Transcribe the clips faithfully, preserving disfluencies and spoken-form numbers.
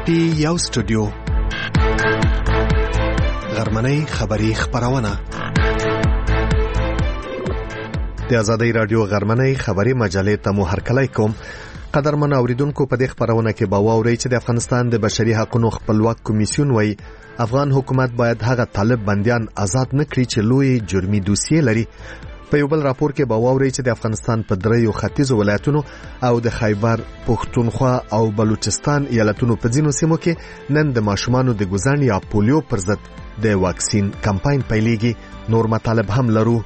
پی یو سټوډیو غرمنۍ خبری خبرونه د آزادۍ رادیو غرمنۍ خبری مجلې ته مو هرکلی کوم. قدرمن اوریدونکو، په دې خبرونه کې به واورئ چې د افغانستان د بشري حقوقو خپلواک کمیسیون وایي افغان حکومت باید هغه طالب بنديان آزاد نکړي چې لوی جرمي دوسیې لري. په یو بل راپور کې به واورئ چې د افغانستان په دریو ختیځو ولایتونو او د خیبر پښتونخوا او بلوچستان ایالتونو په ځینو سیمو کې نن د ماشومانو د ګوزن یا پولیو پر ضد د واکسین کمپاین پیلېږي. نور مطالب هم لرو.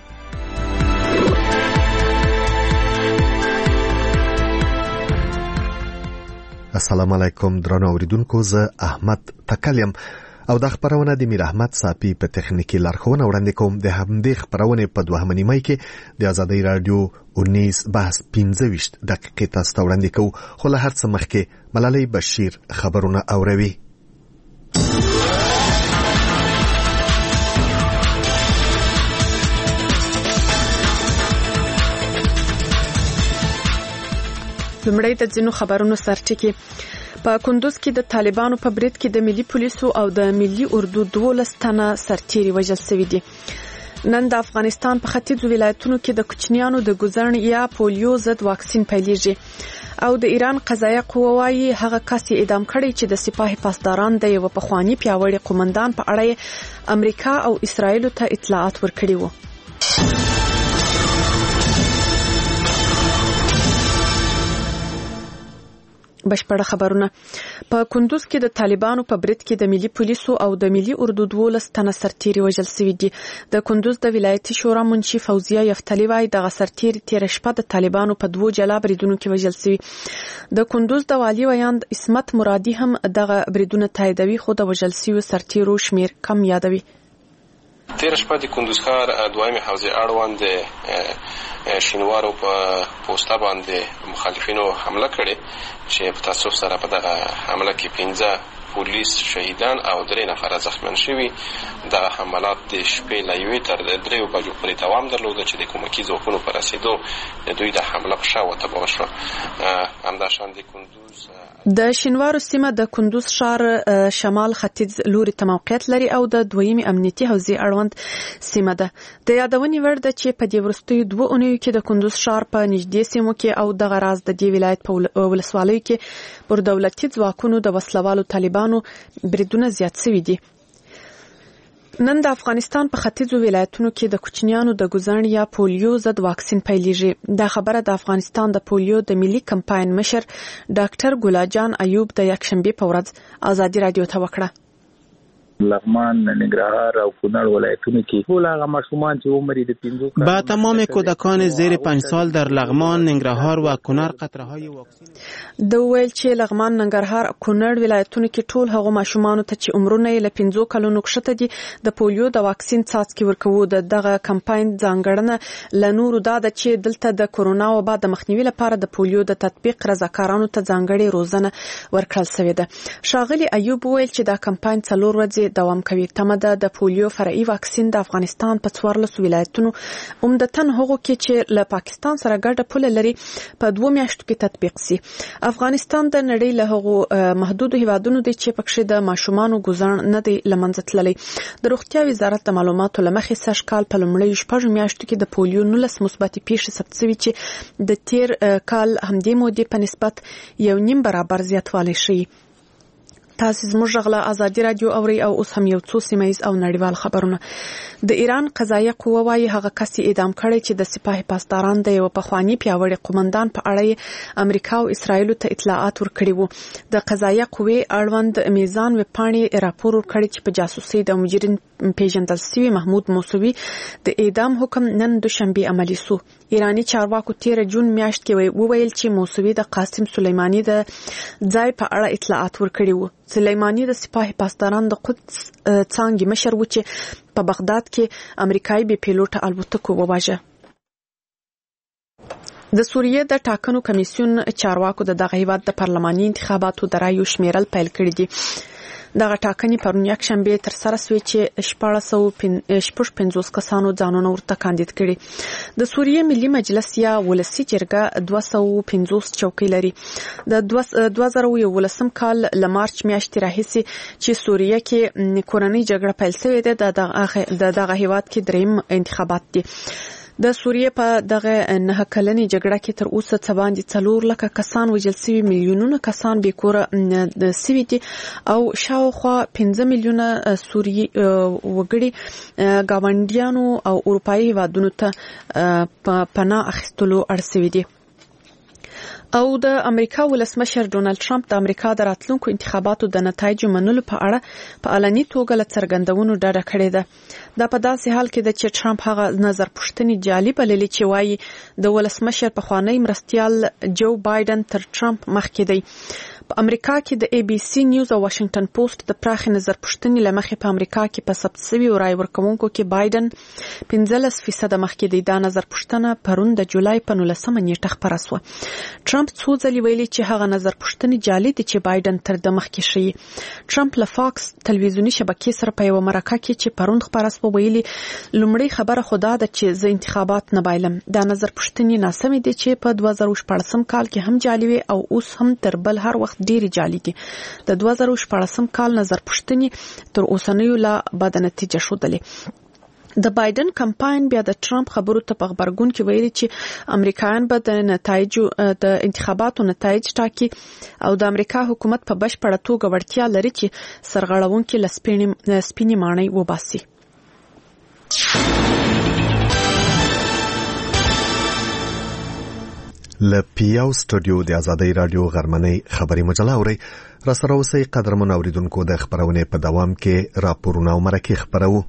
السلام علیکم درنو اوریدونکو، زه احمد تکلیم او د خبرونه د میر احمد صافي په تخنیکی لارښوونه وړاندې کوم. د همدې خبرونه په دوهمه نیمه کې د آزادۍ رادیو انیس بحث پنځه ویشت دقیقې تاسو ته وړاندې کوو. خو له هر څه مخکې ملالۍ بشیر خبرونه اوروي. لمړی د ځینو خبرونو سرټکی. په کندوز کې د طالبانو په برید کې د ملي پولیسو او د ملي اردو دولس تنه سرتیري وژل شوي دي. نن د افغانستان په ختیځو ولایتونو کې د کوچنیانو د ګوزن یا پولیو ضد واکسین پیلېږي او د ایران قضایه قوه وايي هغه کس اعدام کړي چې د سپاه پاسداران د یو پخوانی پیاوړي قومندان په اړه امریکا او اسرائیل ته اطلاعات ورکړي وو. بشپړه خبرونه. په کندوز کې د طالبانو په برید کې د ملي پولیسو او د ملي اردو دولس تنه سرتیري وژل شوي دي. د کندوز د ولایتي شورا منشي فوزیه یفتلی وايي دغه سرتیري تیر شپه د طالبانو په دوو جلا بریدونو کې وژل شوي. د کندوز د والی ویاند اسمت مرادي هم دغه بریدونه تاییدوي، خو د وژل شویو سرتیرو شمیر کم یادوي. تیر شپه د کندوز ښار دویمې حوزې اړوند شینوارو په پوسټه باندې مخالفینو حمله کړې چې په تاسف سره په دغه حمله کې پنځه پولیس شهیدان او درې نفر زخمیان شوي. دغه حملات د شپې له یوې تر دریو بجو پورې دوام درلوده چې د کومکي ځواکونو په رسېدو دوی د حمله په شا وتباه شوه. همداشان د کندوز د شینوارو سیمه د کندوز ښار شمال ختیځ لوري ته موقعیت لري او د دویمې امنیتي حوزې اړوند سیمه ده. د یادونې وړ ده چې په دې وروستیو دوه اونیو کې د کندوز ښار په نږدې سیمو کې او دغه راز د دې ولایت په ولسوالیو کې پر دولتي ځواکونو د وسلوالو طالبانو بریدونه زیات شوي دي. نن د افغانستان په ختیځو ولایتونو کې د کوچنیانو د ګوزن یا پولیو ضد واکسین پیلېږي. دا خبره د افغانستان د پولیو د ملي کمپاین مشر ډاکټر ګلاجان ایوب د یکشنبه په ورځ آزادي رادیو ته وکړه. لغمان، ننگرهار او کونړ ولایتونو کې ټول هغه ماشومان چې عمر یې د پنځو با تمام کودکان زیر پنج سال در لغمان، ننگرهار و کونړ قطره‌های واکسین د ویل چې لغمان، ننگرهار، کونړ ولایتونو کې ټول هغه ماشومان ته چې عمرونه یې له پنځو کلونو کښته دي د پولیو د واکسین څاڅکي ورکوي. د دغه کمپاین ځانګړنه لنورو دا ده چې دلته د کورونا وبا د مخنیوي لپاره د پولیو د تطبیق رضاکارانو ته ځانګړې روزنه ورکړل شوې ده. ښاغلي ایوب ویل چې دا کمپاین څلور ورځې دوام کوي. تمه ده د پولیو فرعي واکسین د افغانستان په څوارلسو ولایتونو عمدتاً هغو کې چې له پاکستان سره ګډه پوله لري په دوه میاشتو کې تطبیق شي. افغانستان د نړۍ له هغو محدودو هیوادونو دی چې پکې د ماشومانو ګوزن نه دی لمنځه تللی. د روغتیا وزارت د معلوماتو له مخې سږ کال په لومړیو شپږو میاشتو کې د پولیو نولس مثبتې پیښې ثبت شوي چې د تیر کال همدې مودې په نسبت یو نیم برابر زیاتوالی شوی. تاسو زموږ غلا آزادي رادیو اوري او اوس هم یو څو سیمایز او نړیوال خبرونه. د ایران قضایه قوه وايي هغه کس اعدام کړي چې د سپاه پاسداران د یو پخوانی پیاوړي قومندان په اړه امریکا او اسرائیل ته اطلاعات ورکړي وو. د قضایه قوه اړوند میزان وپاڼې راپور ورکړي چې په جاسوسي د مجرم پیژندل شوی محمود موسوي د اعدام حکم نن دوشنبه عملی سو. ایرانی چارواکو تیر جون میاشت کې وویل چې موسوي د قاسم سلیمانی د ځای په اړه اطلاعات ورکړي وو. سلیمانی د سپاه پاسداران د قدس څانګې مشر و چې په بغداد کې امریکایي بي پیلوټ الوتکو وواژه. د سوریې د ټاکنو کمیسیون چارواکو د دغه هیواد د پارلماني انتخاباتو د رایو شمیرل پیل کړی دي. دغه ټاکنې پرون یکشنبه تر سره شوې چې شپږ پنځوس کسانو ځانونه ورته کاندید کړي. د سوریې ملي مجلس یا ولسی جرګه دوه سوه پنځوس چوکۍ لري. د دوه زره یولسم کال ل مارچ میاشتې راهیسې چې سوریه کې کورنۍ جګړه پیل شوې ده د دغه هیواد کې دریم انتخابات دي. د سوریې په دغه نه کلنې جګړه کې تر اوسه څه باندې څلور لکه کسان وژل شوي، میلیونونه کسان بې کوره شوي دي او شاوخوا پنځه میلیونه سوریې وګړي ګاونډیانو او اروپایي هیوادونو ته پناه اخیستلو اړ شوي دي. او د امریکا ولسمشر ډونالد ټرمپ د امریکا د راتلونکو انتخاباتو د نتایجو منلو په اړه په علني توګه له څرګندونو ډډه کړې ده. دا په داسې حال کې ده چې ټرمپ هغه نظر پوښتنې جالي بللې چې وایي د ولسمشر پخوانی مرستیال جو بایدن تر ټرمپ مخکې دی. په امریکا کې د ای بي سي نیوز او واشنگټن پوسټ د پراخ نظر پوښتنې لمخې په امریکا کې په ثبت شوي رای ورکوونکو کې بایدن پنځلس فیصد مخکې دی. دا نظر پوښتنه پرون د جولای په نولسمه نیټه خپره شوه. ټرمپ څو ځلې ویلي چې هغه نظر پوښتنې جالي دي چې بایدن تر د مخکې شي. ټرمپ له فاکس تلویزیونی شبکې سره په یو مرکه کې چې پرون خپره شوه ویلي لومړی خبره خدا ده چې زه انتخابات نه بایلم. دا نظر پوښتنې ناسمې دي چې په دوه زره شپاړسم کال کې هم جالي وي او اوس هم تر بل هر وخت ډېری جالي دي. د دوه زره شپاړسم کال نظر پوښتنې تر اوسنیو لا بد نتیجه ښودلې. د بایدن کمپاین بیا د ټرمپ خبرو ته په خبرګون کې ویلي چې امریکایان به د نتایجو د انتخاباتو نتایج ټاکي او د امریکا حکومت په بشپړه توګه وړتیا لري چې سرغړونکي له سپینې ماڼۍ وباسي. له پیاو سټوډیو د آزادۍ رادیو غرمنۍ خبري مجله اوري. را سره اوسئ قدرمن اوریدونکو. د خبرونه په دوام کې راپورونه او مرکې خبرو.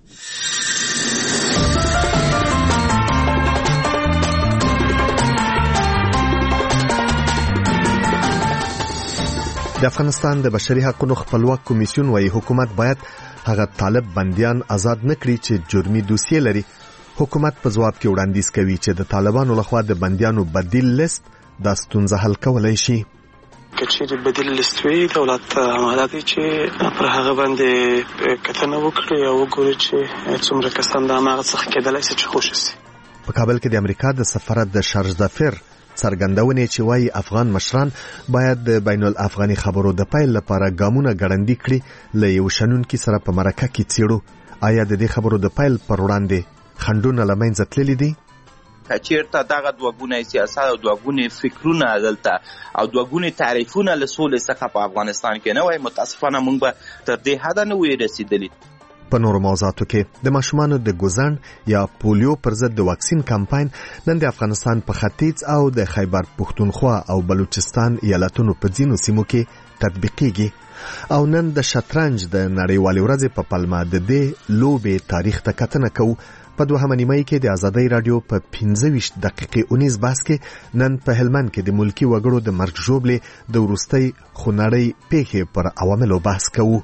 د افغانستان د بشري حقوقو خپلواک کمیسیون وايي حکومت باید هغه طالب بنديان آزاد نکړي چې جرمي دوسیې لري. حکومت په جواب کې وړاندیز کوي چې د طالبانو لخوا د بنديانو بدیل لیست د ستونزه حل کولای شي. کچې بدیل لیست وی دولت عملیاتي چې پر هغه باندې کتنه وکړي او وګوري چې څومره کسان د هغه څخه کېدلای شي چې خوشي شي. په کابل کې د امریکا د سفارت د شارج ظفر څرګندونې چې وايي افغان مشران باید د بین الافغاني خبرو د پیل لپاره ګامونه ګړندي کړي. له یو شنونکي سره په مرکه کې څیړو آیا د دې خبرو د پیل پر وړاندې خندونه لمنځه تللي دي؟ چیرته دغه دوه سیاست او دوه فکرونه دلته او دوه تعریفونه له سولې څخه په افغانستان کې نه وای، متاسفانه موږ به تر دې حد نه وې رسیدلی. په نورو موضوعاتو کې د ماشومانو د ګوزڼ یا پولیو پر ضد د واکسین کمپاین نن د افغانستان په ختیځ او د خیبر پښتونخوا او بلوچستان ایالتونو په ځینو سیمو کې تطبیقیږي او نن د شطرنج د نړیوالې ورځې په پلمه د دې لوبې تاریخ ته کتنه کوو. په دوهمه نیمه کې د آزادۍ رادیو په پنځه ویشت دقیقې اونیز بحث کې نن په هلمند کې د ملکی وګړو د مرګ ژوبلې د وروستۍ خونړۍ پیښې پر عواملو بحث کوو.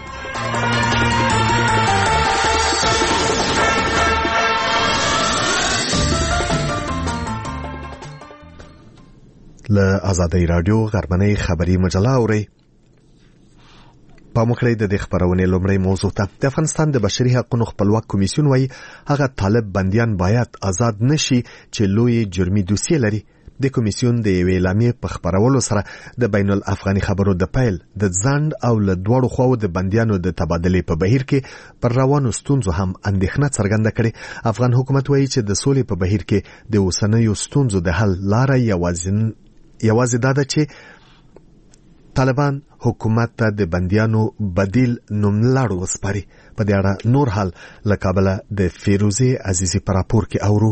له آزادۍ رادیو غرمنۍ خبري مجله اوري. په مخکې د دې خبرونې لومړی موضوع ته د افغانستان د بشري حقوقو خپلواک کمیسیون وايي هغه طالب بنديان باید آزاد نشي چې لوی جرمي دوسیې لري. د کمیسیون د یوې اعلامیې په خبرولو سره د بین الافغاني خبرو د پیل د ځند او له دوړو خواو د بنديانو د تبادلې په بهیر کې پر روانو ستونزو هم اندېښنه څرګنده کړې. افغان حکومت وايي چې د سولې په بهیر کې د اوسنیو ستونزو د حل لاره یوازې یوازې دا ده چې طالبان حکومت ته د بنديانو بدیل نوملړ وسپاري. په دې اړه نور حال له کابل د فیروزي عزیزي پر راپور کې اورو.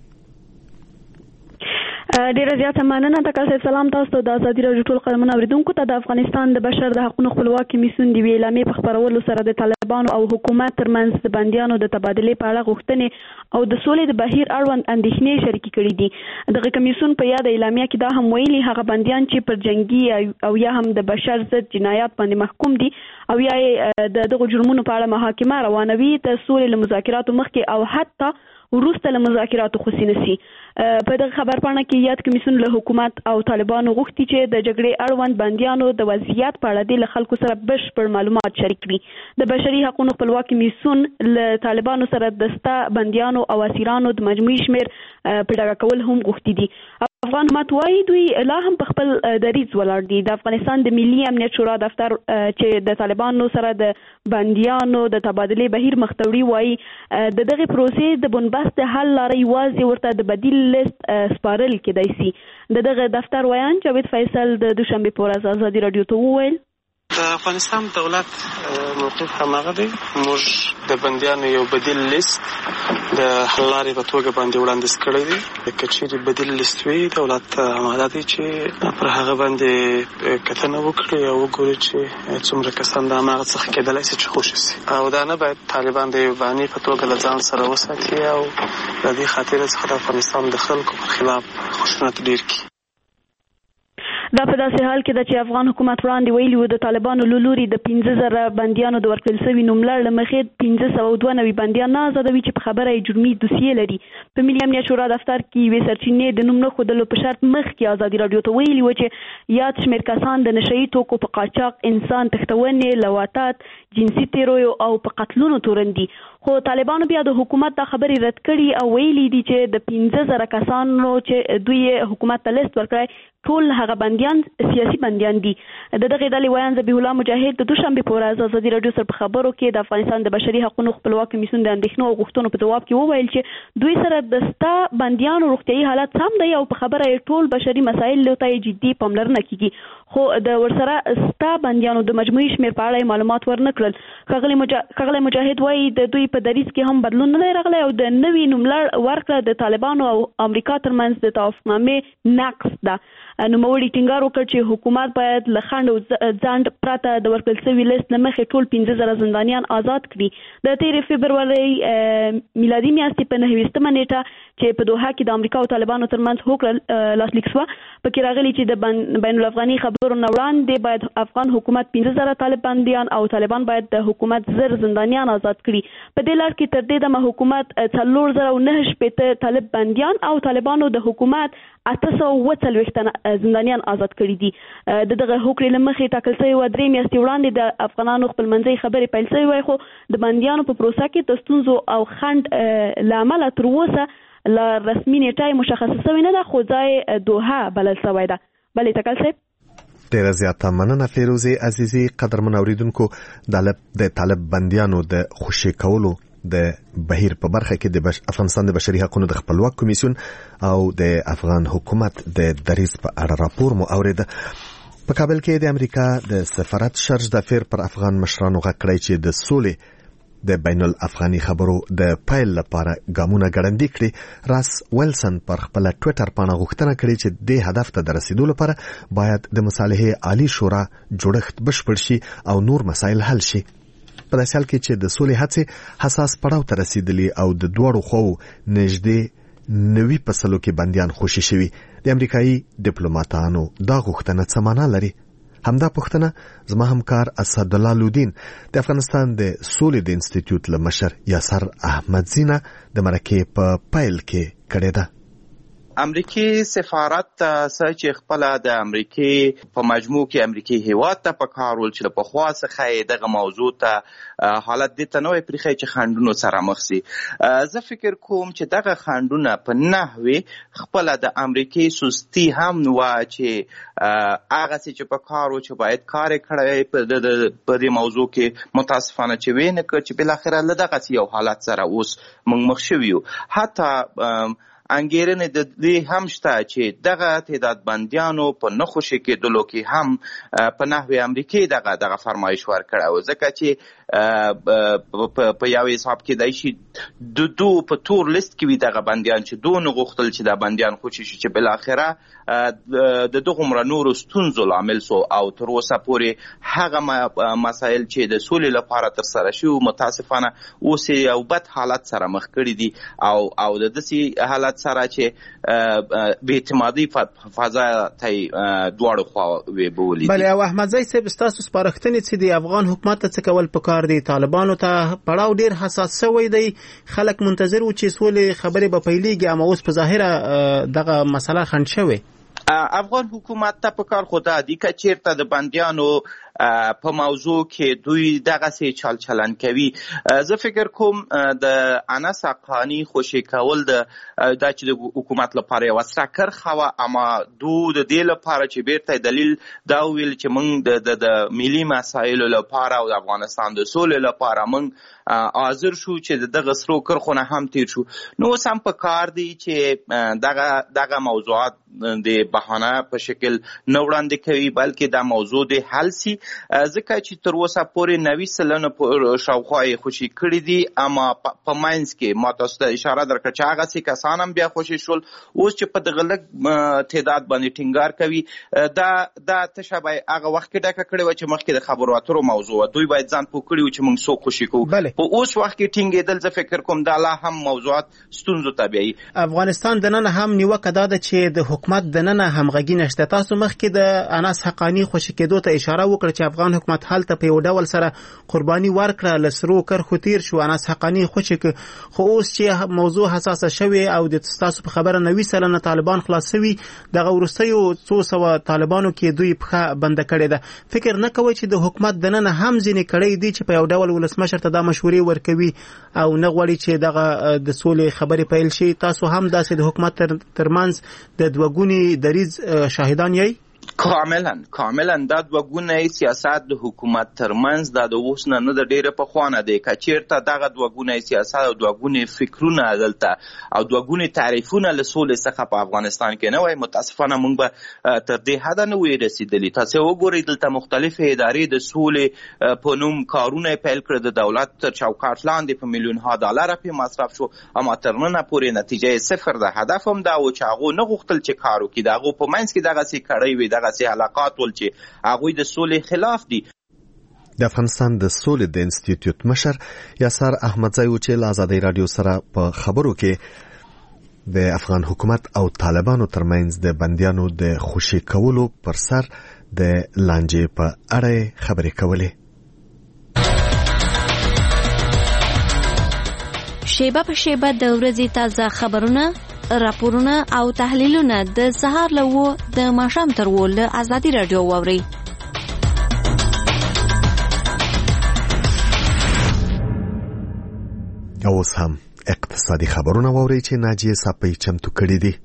ډیره زیاته مننه. تاسو سلام تاسو د آزادۍ رادیو ټول قدرمن اوریدونکو ته د افغانستان د بشر د حقوقو خپلواک کمیسیون د ویلامې په خبرولو سره د طالبانو او حکومت ترمنځ د بنديانو د تبادلې په اړه غوښتنې او د سولې د بهیر اړوند اندېښنې شریکې کړې دي. دغه کمیسیون په یاد اعلامیه کې دا هم ویلي هغه بنديان چې پر جنگي او یا هم د بشر ضد جنایات باندې محکوم دي او یا د دغه جرمونو په اړه محاکمه روانوي د سولې له مذاکراتو مخکې او حتی وروسته له مذاکراتو خوشي نشي. په دغه خبرپاڼه کې یاد کمیسیون له حکومت او طالبانو غوښتي چې د جګړې اړوند بندیانو د وضعیت په اړه د خلکو سره بشپړ معلومات شریک کړي. د بشري حقوقو خپلواک کمیسیون له طالبانو سره د ستا بندیانو او اسیرانو د مجموعي شمیر په ډاګه کول هم غوښتي دي. افغان حکومت وايي دوی لا هم په خپل دریځ ولاړ دي. د افغانستان د ملي امنیت شورا دفتر چې د طالبانو سره د بندیانو د تبادلې بهیر مختوړي وايي د دغه پروسې د بنبست حل لارې یوازې ورته د بدیل لیست سپارل کېدای شي. د دغه دفتر ویان جاوید فیصل د دوشنبه په ورځ آزادي رادیو ته وویل د افغانستان دولت موقف هماغه دی. موږ د بندیانو یو بدیل لیست د حل لارې په توګه باندې وړاندیز کړی دی. که چیرې بدیل لیست وي دولت آماده دی چې پر هغه باندې کتنه وکړي او وګوري چې څومره کسان د هماغه څخه کېدلی شي چې خوشي شي او دا نه باید طالبان د یو باني په توګه له ځان سره وساتي او د دې خاطرې څخه د افغانستان د خلکو پر خلاف خشونت ډېر کړي. دا په داسې حال کې ده چې افغان حکومت وړاندې ویلي وو د طالبانو له لوري د پنځه زره بندیانو د ورکړل شوي نوملړ له مخې پنځه سوه دوه نوي بندیان نه ازادوي چې په خبره یې جرمي دوسیې لري. په ملي امنیت شورا دفتر کې یوې سرچینې د نوم نه ښودلو په شرط مخکې ازادي راډیو ته ویلي وو چې یاد شمېر کسان د نشهیي توکو په قاچاق، انسان تښتونې، لواطات، جنسي تیرویو او په قتلونو تورن دي. خو طالبانو بیا د حکومت دا خبرې رد کړي او ویلي دي چې د پنځه زره کسانو چې دوی حکومت ته لیست ورکړی ټول هغه بندیان سیاسي بندیان دي. د دغه ډلې ویان ذبیح الله مجاهد د دوشنبه په ورځ ازادي راډیو سره په خبرو کې د افغانستان د بشري حقوقو خپلواک کمیسیون د اندېښنو او غوښتنو په ځواب کې وویل چې دوی سره د ستا بندیانو روغتیايي حالت سم دی او په خبره یې ټول بشري مسایل ته جدي پاملرنه کیږي. خو د ورسره ستا بندیانو د مجموعي شمیر په اړه معلومات ورنکړل. ښاغلی مجا... مجاهد وايي د دوی په دریځ کې هم بدلون نه دی راغلی او د نوي نوملړ ورکړه د طالبانو او امریکا ترمنځ د توافقنامې نقص ده. نوموړي ټینګار وکړ چې حکومت باید له خنډ او ځنډ پرته د ورکړل شوي لیست نه مخکې ټول پنځه زره زندانیان آزاد کړي. د تېرې فبرورۍ میلادي میاشتې په نهه ویشتمه نیټه چې په دوحه کې د امریکا او طالبانو ترمنځ هوکړه لاسلیک شوه پکې راغلي چې د بین الافغاني خبرو نه وړاندې باید افغان حکومت پنځه زره طالب بندیان او طالبان باید د حکومت زر زندانیان آزاد کړي. په دې لړ کې تر دې دمه حکومت څلور زره او نهه شپېته طالب بندیان او طالبانو د حکومت اته سوه اووه څلوېښت زندانیان آزاد کړي دي. د دغه هوکړې له مخې ټاکل شوې وه درې میاشتې وړاندې د افغانانو خپلمنځي خبرې پیل شوې وای خو د بندیانو په پروسه کې د ستونزو او خنډ له امله تر اوسه له رسمي نیټه مشخصه شوې نه ده خو ځای دوحه بلل شوی ده. بلې ټاکل صاحب ډیره زیاته مننه فیروزي عزیزي. قدرمن اوریدونکو د طالب بندیانو د خوشي کولو د بهیر په برخه کې د بش... افغانستان د بشري حقوقو د خپلواک کمیسیون او د افغان حکومت د دریځ په اړه راپور مو اورید. په کابل کې د امریکا د سفارت شرج دافیر پر افغان مشرانو غږ کړی چې د سولې د بین الافغاني خبرو د پایل لپاره ګامونه ګړندي کړي. راس ویلسن پر خپل ټوئیټر باندې غوښتنه کړې چې د هدف ته د رسیدو لپاره باید د مصالحې عالی شورا جوړښت بشپړ شي او نور مسایل حل شي. په داسې حال کې چې د سولې هڅې حساس پړاو ته رسیدلي او د دواړو خواو نږدې نوي فصلو کې بندیان خوشي شوي. د امریکایي ډیپلوماټانو دا غوښتنه څه معنا لري؟ همدا پوښتنه زما همکار اسدالله لودین د افغانستان د سولې د انسټیټیوټ له مشر یاسر احمد زینه د مرکې په پیل کې کړې ده. امریکای سفارت څخه چې خپل د امریکای په مجموع کې امریکای هیواد ته په کار ول چې په خوا څخه دغه موضوع ته حالت د تنوع پرخه چې خندونو سره مخ سي. زه فکر کوم چې دغه خندونه په نحوی خپل د امریکای سستی هم وا چې هغه چې په کار و چې باید کار کړی په دې موضوع کې متاسفانه چې وینه چې بل اخر له دغه یو حالت سره اوس موږ مخ شویو. حتی انګیرنه د دې هم شته چې دغه تعداد بندیانو په نخوشي کېدلو کې هم په نحوی امریکای دغه دغه فرمایش ورکړه او ځکه چې په یو حساب کې دای شي د دو په تور لیست کې وي دغه بندیان چې دون غوښتل چې د بندیان خوشي شي چې بل اخره د دغه عمر نور ستونزو لامل سو او تر اوسه پورې هغه مسایل چې د سولې لپاره تر سره شو متاسفانه اوس یو بد حالت سره مخ کړی دي او او د دې حالت حالت سره چې بې اعتمادي فضا ته دواړو خواوې بولي. بله او احمدزی صاحب ستاسو سپارښتنې چې د افغان حکومت ته څه کول پکار دي؟ طالبانو ته پړاو ډیر حساس شوی دی، خلک منتظر و چې سولې خبرې به پیلېږي، اما اوس په ظاهره دغه مسله خنډ شوې. افغان حکومت ته پکار خو دا دي که چیرته د بندیانو په موضوع کې دوی دغه سي چال چلن کوي. زه فکر کوم د انس حقانی خوشي کول د د چې د حکومت لپاره یو څه کرخوا، اما دو د دې لپاره چې بیرته دلیل دا ویل چې موږ د د ملي مسایلو لپاره او د افغانستان د سولې لپاره موږ حاضر شو چې دغه سرو کرخونه هم تیر شو. نو سم په کار دی چې دغه دغه موضوعات د بهانه په شکل نه وړاندې کوي، بلکې دا موضوع د حل سي، ځکه چې تر اوسه پورې نوي سلنه شاوخوا یې خوشي کړي دي، اما په ماینځ کې ما تاسو ته اشاره درکړه چې هغه سي کسان هم بیا خوشي شول. اوس چې په دغه لږ تعداد باندې ټینګار کوي، دا دا تشابه هغه وخت کې ډکه کړې و چې مخکې د خبرو اترو موضوع دوی باید ځان پوه کړي و چې موږ څوک خوشي کوو. په اوس وخت کې ټینګېدل زه فکر کوم دا لا هم موضوعات ستونزو ته بیایي. افغانستان دننه هم نیوکه دا ده چې د حکومت دننه همغږي نشته. تاسو مخکې د انس حقانی خوشي کېدو ته اشاره وکړه چې افغان حکومت حالت په یو ډول سره قرباني ورکړه، لسرو کرخو تیر شو، انس حقانی خوشي ک خو اوس چې موضوع حساسه شوی او د تاسو په خبره نوي سلنه طالبان خلاصوي، دغه ورستیو څو سو طالبانو کې دوی په بند کړي ده. فکر نه کوي چې د حکومت دننه هم ځینې کړي دي چې په یو ډول ولسمشر ته دا مشورې ورکوي او نه غواړي چې دغه د سولې خبرې پیل شي؟ تاسو هم داسې د حکومت ترمنځ د دوګونی دریز شاهدان یې؟ کاملا کاملا دا دوګونی سیاست د حکومت ترمنځ دا د اوس نه نه د ډیره په خوانه دی. که چیرته دغه دوګونی سیاست او دوګونی فکرونه دلته او دوګونی تعریفونه له سولې څخه په افغانستان کې نه وای، متاسفانه موږ به تر دې حده نه وای رسیدلی. تاسو وګورئ دلته مختلفې ادارې د سولې په نوم کارونه پیل کړل، د دولت تر چوکاټ لاندې په میلیونها ډالر په مصرف شو، اما تر نن پورې نتیجه صفر ده. هدف هم دا و چې هغه نه غوښتل چې کار وکړي، دغه په منځ کې دغه سي کړی وي، دغه سي علاقات ول چې هغه د سولې خلاف دي. د افغانستان د سولې د انسټیټیوټ مشر یاسر احمدزی و چې له ازادي رادیو سره په خبرو کې د افغان حکومت او طالبانو ترمنځ د بندیانو د خوشي کولو پر سر د لانجې په اړه خبرې کولې. شیبه په شیبه د ورځې تازه خبرونه، راپورونه او تحلیلونه د سهار له و د ماښام تر و له ازادي رادیو واورئ. اوس هم اقتصادي خبرونه واورئ چې ناجیه صاحب چمتو کړي دي.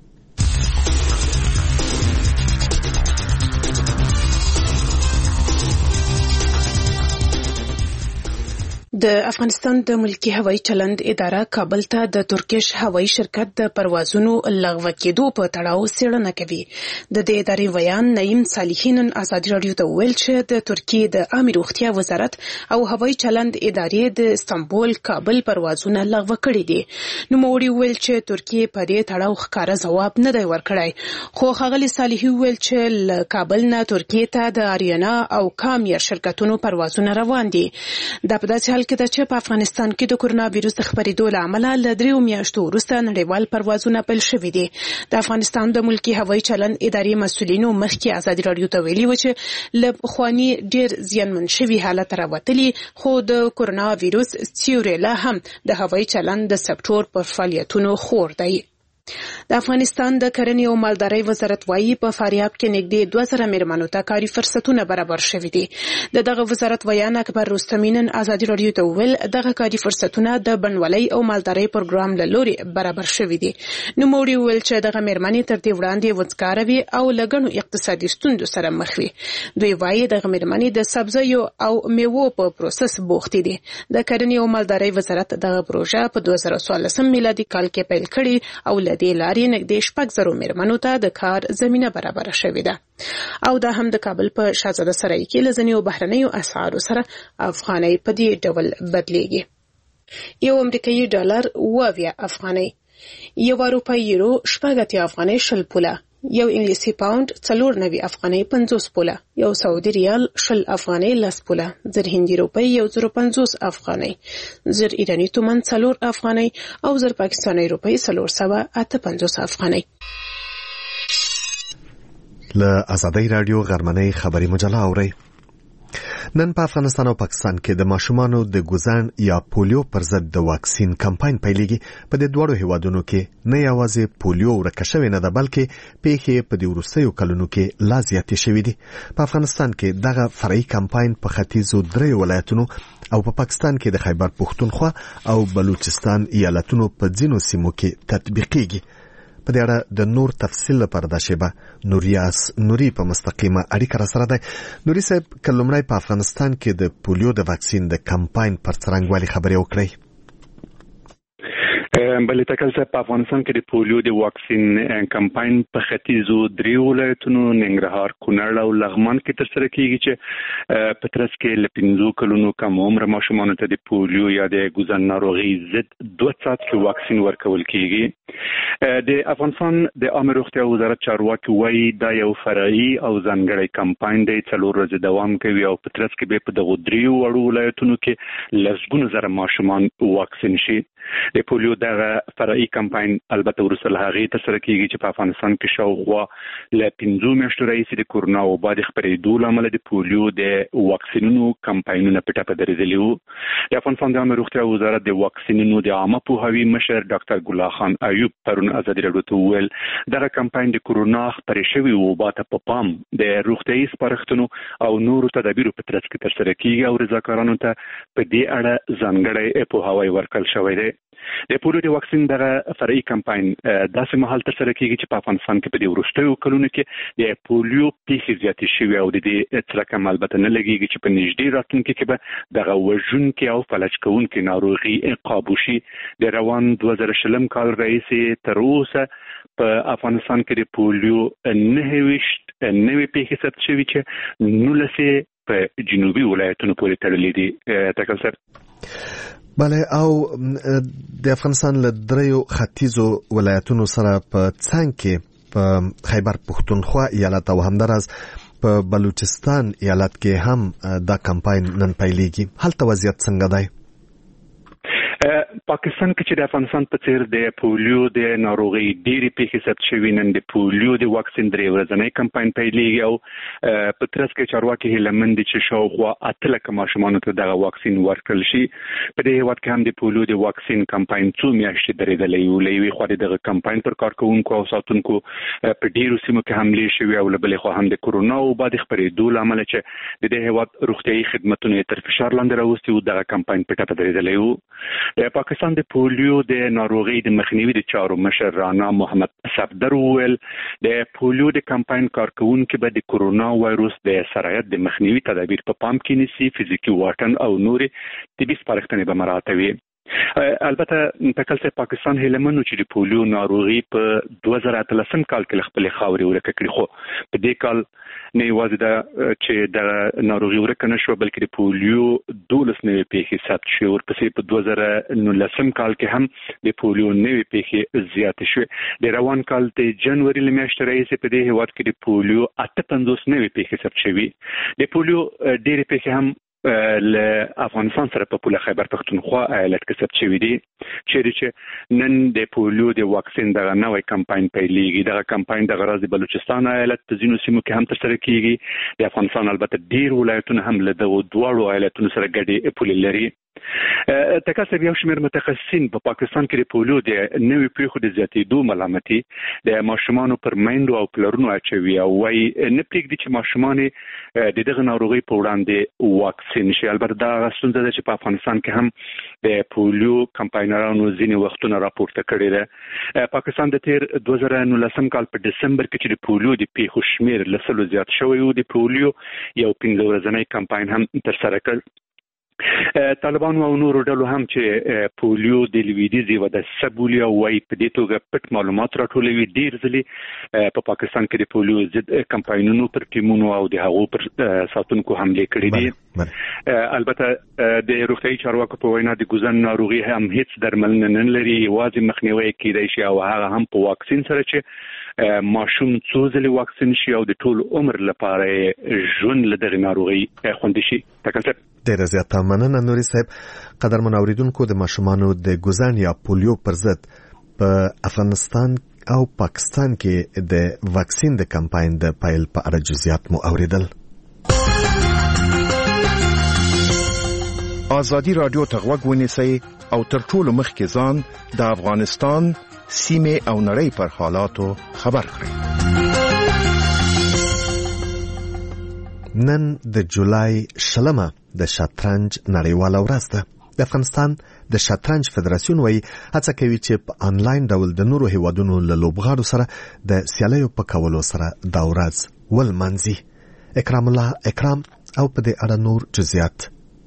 د افغانستان د ملکی هوایي چلند اداره کابل ته د ترکیش هوایي شرکت د پروازونو لغوه کېدو په تړاو څېړنه کوي. د دې ادارې ویان نعیم صالحي نن ازادي رادیو ته وویل چې د ترکیې د عامه روغتیا وزارت او هوایي چلند ادارې د استانبول کابل پروازونه لغوه کړي دي. نوموړي وویل چې ترکیې په دې تړاو ښکاره ځواب نه دی ورکړی، خو ښاغلي صالحي وویل چې له کابل نه ترکیې ته د آریانا او کامیر شرکتونو پروازونه روان دي. دا په داسې حال کې ده چې په افغانستان کې د کورونا وایرس د خپرېدو له امله له دریو میاشتو وروسته نړیوال پروازونه پیل شوي دي. د افغانستان د ملکی هوایي چلند ادارې مسؤلینو مخکې ازادي رادیو ته ویلي و چې له پخواني ډېر زیانمن شوي حالت راوتلي، خو د کورونا وایرس سیوری لا هم د هوایي چلند د سکتور پر فعالیتونو خور دی. د افغانستان د کرنې او مالدارۍ وزارت وايي په فاریاب کې نږدې دوه زره میرمنو ته کاري فرصتونه برابر شوي دي. د دغه وزارت ویان اکبر رستمي نن ازادي رادیو ته وویل دغه کاري فرصتونه د بڼوالۍ او مالدارۍ پروګرام له لورې برابر شوي دي. نوموړي وویل چې دغه میرمنې تر دې وړاندې وزګاره وي او له ګڼو اقتصادي ستونزو سره مخ وي. دوی وايي دغه میرمنې د سبزیو او میوو په پروسس بوختې دي. د کرنې او مالدارۍ وزارت دغه پروژه په دوه زره څوارلسم میلادي کال کې پیل کړې او له دې لارې نږدې شپږ زرو میرمنو ته د کار زمینه برابره شوې ده. او دا هم د کابل په شاهزاده سرای کې له ځینو بهرنیو اسعارو سره افغانۍ په دې ډول بدلیږي. یو امریکایي ډالر اووه افغانۍ، یو اروپایي یورو شپږ اتیا افغانۍ شل پوله، یو انګلیسي پاوند څلور نوي افغانۍ پنځوس پوله، یو سعودي ریال شل افغانۍ لس پوله، زر هندي روپۍ یو زر پنځوس افغانۍ، زر ایراني تومان څلور افغانۍ او زر پاکستاني روپۍ څلور سوه اته پنځوس افغانۍ. له ازادۍ رادیو غرمنۍ خبري مجله اورئ. نن په افغانستان او پاکستان کې د ماشومانو د ګوزن یا پولیو پر ضد د واکسین کمپاین پیلېږي. په دې دوړو هیوادونو کې نه یوازې پولیو ورکه شوې نه ده، بلکې پیښې په دې وروستیو کلونو کې لا زیاتې شوې دي. په افغانستان کې دغه فرعي کمپاین په ختیځو درې ولایتونو او په پاکستان کې د خیبر پښتونخوا او بلوچستان ایالتونو په ځینو سیمو کې تطبیقېږي. په دې اړه د نور تفصیل لپاره د شیبه نوریاس نوري په مستقیمه اړیکه را سره ده. نوري صاحب، کلمړی په افغانستان کې د پولیو د واکسین د کمپاین پر څرنګوالي خبرې وکړي. بلې تکل صاحب، په افغانستان کې د پولیو د واکسین کمپاین په ختیځو درې ولایتونو ننګرهار، کونړ او لغمان کې ترسره کیږي چې په ترڅ کې له پنځو کلونو کم عمره ماشومانو ته د پولیو یا د ګوزن ناروغي ضد دوه څاڅکي واکسین ورکول کیږي. د افغانستان د عامه روغتیا وزارت چارواکي وایي دا یو فرعي او ځانګړی کمپاین دی، څلور ورځې دوام کوي او په ترڅ کې به په دغو درېو وړو ولایتونو کې لسګونه زره ماشومان واکسین شي. د پولیو دغه فرعي کمپاین البته وروسته له هغې ترسره کیږي چې په افغانستان کې شاوخوا له پنځو میاشتو راهیسې د کورونا وبا د خپرېدو له امله د پولیو د واکسینونو کمپاینونه په ټپه درېدلي وو. د افغانستان د عامه روغتیا وزارت د واکسینونو د عامه پوهاوي مشر ډاکټر ګلاه خان ایوب پرون ازادي راډیو ته وویل دغه کمپاین د کورونا خپرې شوې وبا ته په پام د روغتیایي سپارښتنو او نورو تدابیرو په ترڅ کې ترسره کیږي او رضاکارانو ته په دې اړه ځانګړی پوهاوی ورکړل شوی دی. د پولیو د واکسین دغه فرعي کمپاین داسې مهال ترسره کیږي چې په افغانستان کې په دې وروستیو کلونو کې د پولیو پیښې زیاتې شوې او د دې څرک هم البته نه لګېږي چې په نږدې راتلونکي کې به دغه وژونکي او فلج کوونکي ناروغي قابو شي. د روان دوه زره شلم کال راهیسې تر اوسه په افغانستان کې د پولیو نهه ویشت نوې پیښې ثبت شوي چې نولس په جنوبي ولایتونو پورې تړلې دي. تکل صاحب، بله، او د افغانستان له دریو ختیځو ولایتونو سره په څنګ کې په خیبر پښتونخوا ایالت او همداراز په بلوچستان ایالت کې هم دا کمپاین نن پیلېږي. هلته وضعیت څنګه دی؟ پاکستان کې چې د افغانستان په څیر د پولیو د ناروغي ډېرې پیښې ثبت شوي، نن د پولیو د واکسین درې ورځنی کمپاین پیلېږي او په ترڅ کې چارواکي هیله مند دي چې شاوخوا اته لکه ماشومانو ته دغه واکسین ورکړل شي. په دې هېواد کې هم د پولیو د واکسین کمپاین څو میاشتې درېدلی و. له یوې خوا د دغه کمپاین پر کارکوونکو او ساتونکو په ډېرو سیمو کې حملې شوې او له بلې خوا هم د کورونا وبا د خپرېدو له امله چې د دې هېواد روغتیایي خدمتونه یې تر فشار لاندې راوستي وو، دغه کمپاین په ټپه درېدلی و. د پاکستان د پولیو د ناروغي د مخنیوي د چارو مشر رانا محمد صفدر وویل د پولیو د کمپاین کارکوونکي به د کورونا وایروس د سرایت د مخنیوي تدابیر په پام کې نیسي، فزیکي واټن او نورې طبي سپارښتنې به مراعاتوي. البته تکل صاحب، پاکستان هیلمنو چې د پولیو ناروغي په دوه زره اتلسم کال کې خپل خاورې ورکه کړې، خو په دې کال نه یوازې دا چې د ناروغي ورکه نشو بلکې د پولیو دولس نوې پیښې ثبت شوې. ورپسې په دوه زره نولسم کال کې هم د پولیو نوې پیښې زیاتې شوې. د روان کال د جنوري له میاشتې راهیسې په دې هېواد کې د پولیو اته پنځوس نوې پیښې ثبت شوې. د پولیو ډېرې پیښې هم له افغانستان سره په پوله خیبر پښتونخوا ایالت کې ثبت شوي دي، چیرې چې نن د پولیو د واکسین دغه نوی کمپاین پیلېږي. دغه کمپاین دغه راز د بلوچستان ایالت په ځینو سیمو کې هم ترسره کیږي. د افغانستان البته ډېر ولایتونه هم له دغو دواړو ایالتونو سره ګډې پولې لري. تکاسب یو شمېر متخصصین په پاکستان کې د پولیو د نوې پیښو د زیاتېدو ملامتي د ماشومانو پر میندو او پلرونو اچوي او وایي نه پرېږدي چې ماشومان د دغه ناروغۍ په وړاندې واکسین شي. البته دا ستونزه ده چې په افغانستان کې هم د پولیو کمپاینرانو ځینې وختونه راپورته کړې ده. پاکستان د تیر دوه زره نولسم کال په ډسمبر کې چې د پولیو د پیښو شمېر له سلو زیات شوی و، د پولیو یو پنځه ورځنی کمپاین هم ترسره کړ. طالبان او نور ډلو هم چې پولیو د لویدیزي و د سبولیا وای په دې توګه پټ معلومات راټولوي. ډیر ځلې په پاکستان کې د پولیو ضد کمپاینونو پر ټیمونو او د هغو پر ساتونکو حمله کړې دي. البته د روغتیايي چارواکو په وینا د ګوزن ناروغي هم هیڅ درملنه نه لري، یوازې مخنیوي کېدای شي او هغه هم په واکسین سره چې ماشوم څو ځلې واکسین شي او د ټول عمر لپاره ژوند له دغه ناروغي خوندي شي. تاسو ډیر زیاته مننه نوري صاحب. قدرمن اوریدونکو، د ماشومانو د ګوزن یا پولیو پر ضد په افغانستان او پاکستان کې د واکسین د کمپاین د پایل په اړه جزئیات مو اوریدل. آزادی رادیو ته غوږ ونیسئ او تر ټولو مخکې ځان د افغانستان سیمې او نړۍ پر حالاتو خبر کړئ. نن د جولای شلمه د شطرنج نړیواله ورځ ده. د افغانستان د شطرنج فدراسیون وایي هڅه کوي چې په انلاین ډول د نورو هیوادونو له لوبغاړو سره د سیالیو په کولو سره دا ورځ ولمانځي. اکرام الله اکرام او په دې اړه نور جزئیات.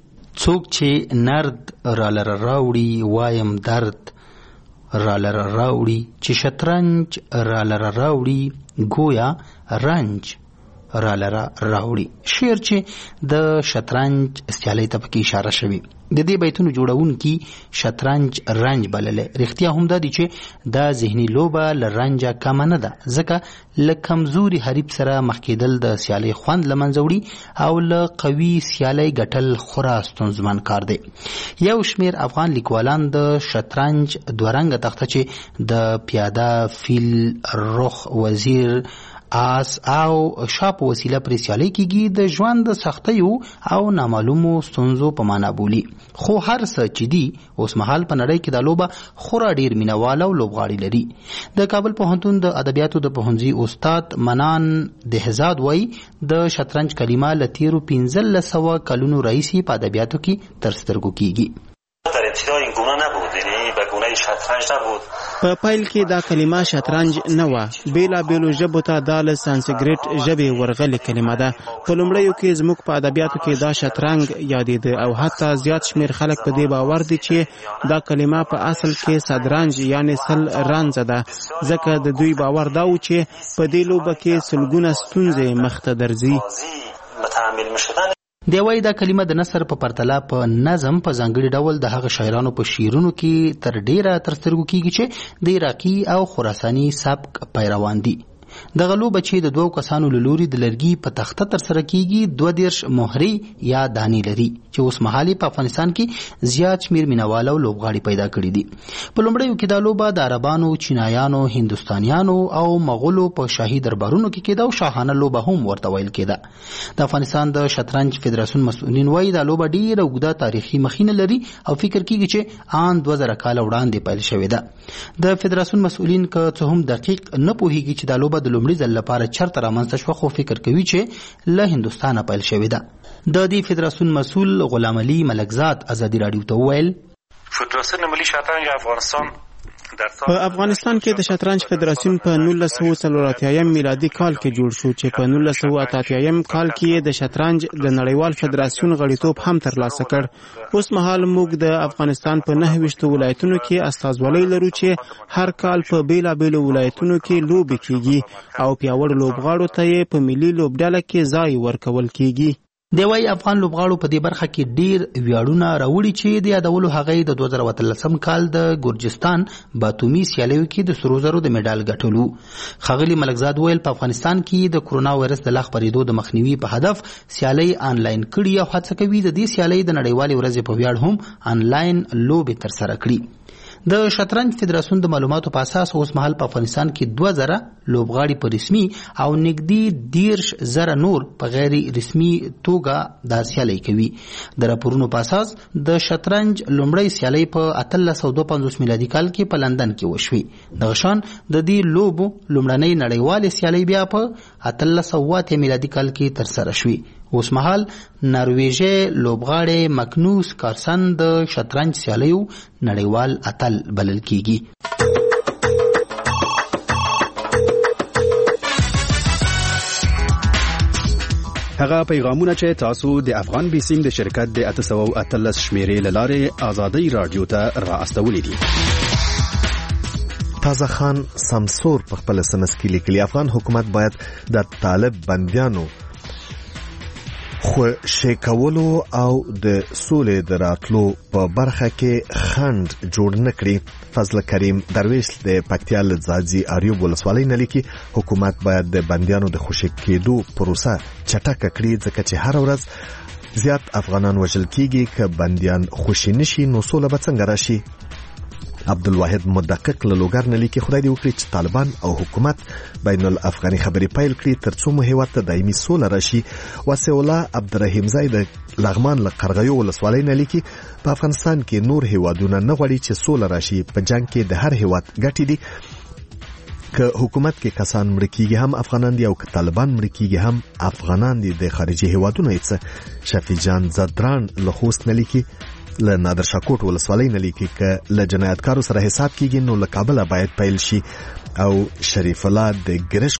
څوک چې نرد را لره راوړي وایم درد را لره راوړي، چې شطرنج را لره راوړي گویا رنج را لره راوړي. شعر چې د شطرنج سیالۍ ته پکې اشاره شوی. د دې بیتونو جوړونکي شطرنج رنج بللی. رښتیا هم دا دي چې دا ذهني لوبه له رنجه کمه نه ده، ځکه له کمزوري حریف سره مخ کېدل د سیالۍ خوند له منځه وړي او له قوي سیالۍ ګټل خورا ستونزمن کار دی. یو شمېر افغان لیکوالان د شطرنج دوه رنګه تخته چې د پیاده، فیل، رخ، وزیر، آس او شاپ وسیله پر سیالۍ کېږي د ژوند د سختیو او نامعلومو ستونزو په معنا بولي. خو هر څه چې دي اوس مهال په نړۍ کې دا لوبه خورا ډیر مینوال او لوبغاړي لري. د کابل پوهنتون د ادبیاتو د پوهنځي استاد منان دهزاد وایي د شطرنج کلمه له تیرو پنځلس سوه کلونو راهیسې په ادبیاتو کې تر سترګو کېږي. در ابتدا این گونه نبود، یعنی به گونه شطرنج نبود. په پایل کې دا کلمه شطرنج نه و. بیلا بیلو ژبو ته دا له سانسکریت ژبې ورغلې کلمه ده. په لومړیو کې زموږ په ادبیاتو کې دا شطرنج یادېده او حتی زیات شمیر خلک په دې باور دي چې دا کلمه په اصل کې صدرنج یعنی سل رانځ ده، ځکه د دوی باور دا و چې په دې لوبه کې سلګونه ستونزې مخ ته درځي. متحمل میشدن دی وایي دا کلمه د نثر په پرتله په نظم په ځانګړي ډول د هغه شاعرانو په شعرونو کې تر ډیره تر سترګو کېږي چې د عراقي او خراساني سبک پیروان دي. دغه لوبه چې د دوو کسانو له لوري د لرګي په تخته ترسره کېږي دوه دېرش مهرې یا دانې لري چې اوس مهال په افغانستان کې زیات شمېر مینوال او لوبغاړي پیدا کړي دي. په لومړیو کې دا لوبه د عربانو، چینایانو، هندوستانیانو او مغولو په شاهي دربارونو کې کېده او شاهانه لوبه هم ورته ویل کېده. د افغانستان د شطرنج فدراسیون مسؤلین وایي دا لوبه ډېره اوږده تاریخي مخینه لري او فکر کېږي چې آن دوه زره کاله وړاندې پیل شوې ده. د فدراسیون مسؤلین که څه هم دقیق نه پوهېږي چې دا لوبه د لومړي ځل لپاره چرته رامنځته شوه، خو فکر کوي چې له هندوستانه پیل شوې ده. د دې فدراسیون مسؤل غلام علي ملکزاد ازادي راډیو ته وویل فدراسیون ملي شطرنج افغانستان په افغانستان کې د شطرنج فدراسیون په نولس سوه څلور اتیایم میلادي کال کې جوړ شو چې په نولس سوه اته اتیایم کال کې د شطرنج د نړیوال فدراسیون غړیتوب هم ترلاسه کړ. اوس مهال موږ د افغانستان په نهه ویشتو ولایتونو کې استازولۍ لرو چې هر کال په بیلابیلو ولایتونو کې لوبې کېږي او پیاوړو لوبغاړو ته یې په ملي لوبډله کې ځای ورکول کېږي. دی وایي افغان لوبغاړو په دې برخه کې ډیر ویاړونه راوړي چې د یادولو هغه د دوه زره اتلسم کال د ګورجستان باتومي سیالیو کې د سرو زرو د میډال ګټلو. ښاغلي ملکزاد ویل په افغانستان کې د کرونا وایرس د لا خپرېدو د مخنیوي په هدف سیالۍ آنلاین کړي او هڅه کوي د دې سیالۍ د نړیوالې ورځې په ویاړ هم آنلاین لوبې ترسره کړي. د شطرنج فدراسیون د معلوماتو په اساس اوس مهال په افغانستان کې دوه زره لوبغاړي په رسمي او نږدې دیرش زره نور په غیر رسمي توګه دا سیالۍ کوي. د راپورونو په اساس د شطرنج لومړی سیالۍ په اتلس سوه دوه پنځوس میلادي کال کې په لندن کې وشوې. دغه شان د دې لوبو لومړنۍ نړیوالې سیالۍ بیا په اتلس سوه اته میلادي کال کې ترسره شوې. اوس مهال نرویژي لوبغاړی مکنوس کارسن د شطرنج سیالیو نړیوال اتل بلل کیږي. هغه پیغامونه چې تاسو د افغان بیسیم د شرکت د اته سوه او اتلس شمیرې لاره آزادۍ رادیو ته را استولې دي. تازه خان سمسور په خپل سمس کې لیکلي افغان حکومت باید د طالب بنديانو خو شیکولو او د سولې د راتلو په برخه کې خند جوړ نکړي. فضل کریم درویش د پکتیا لزازي اریوب ولسوالۍ نه لیکي حکومت باید د بنديانو د خوشی کېدو پروسه چټکه کړي ځکه چې هر ورځ زیات افغانان وژل کیږي که بنديان خوشی نشي نو سوله به څنګه راشي. عبدالواحد مدقق له لوګر نه لیکي خدای دې وکړي چې طالبان او حکومت بین الافغاني خبرې پیل کړي ترڅو مو هیواد ته دایمي سوله راشي. واسع الله عبدالرحیم زای د لغمان له قرغیو ولسوالۍ نه لیکي په افغانستان کې نور هیوادونه نه غواړي چې سوله راشي. په جنگ کې د هر هیواد ګټې دي که حکومت کې کسان مړ کیږي هم افغانان دي او که طالبان مړ کیږي هم افغانان دي. د خارجي هیوادونو هیڅ شفیع جان زدران له خوست نه لیکي له نادر شاکوټ ولسوالۍ نه لیکي که له جنایتکارو سره حساب کیږي نو له کابل باید پیل شي. او شریف الله د ګرش